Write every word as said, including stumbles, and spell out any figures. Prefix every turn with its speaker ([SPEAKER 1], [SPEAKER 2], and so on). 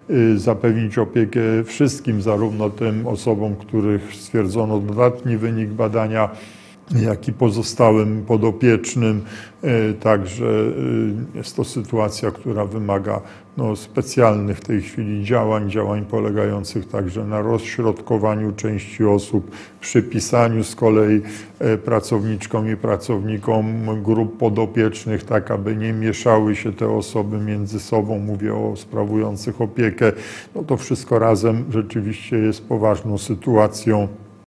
[SPEAKER 1] zapewnić opiekę wszystkim, zarówno tym osobom, których stwierdzono dodatni wynik badania, jak i pozostałym podopiecznym. Także jest to sytuacja, która wymaga no, specjalnych w tej chwili działań, działań polegających także na rozśrodkowaniu części osób, przypisaniu z kolei pracowniczkom i pracownikom grup podopiecznych, tak aby nie mieszały się te osoby między sobą, mówię o sprawujących opiekę. No to wszystko razem rzeczywiście jest poważną sytuacją.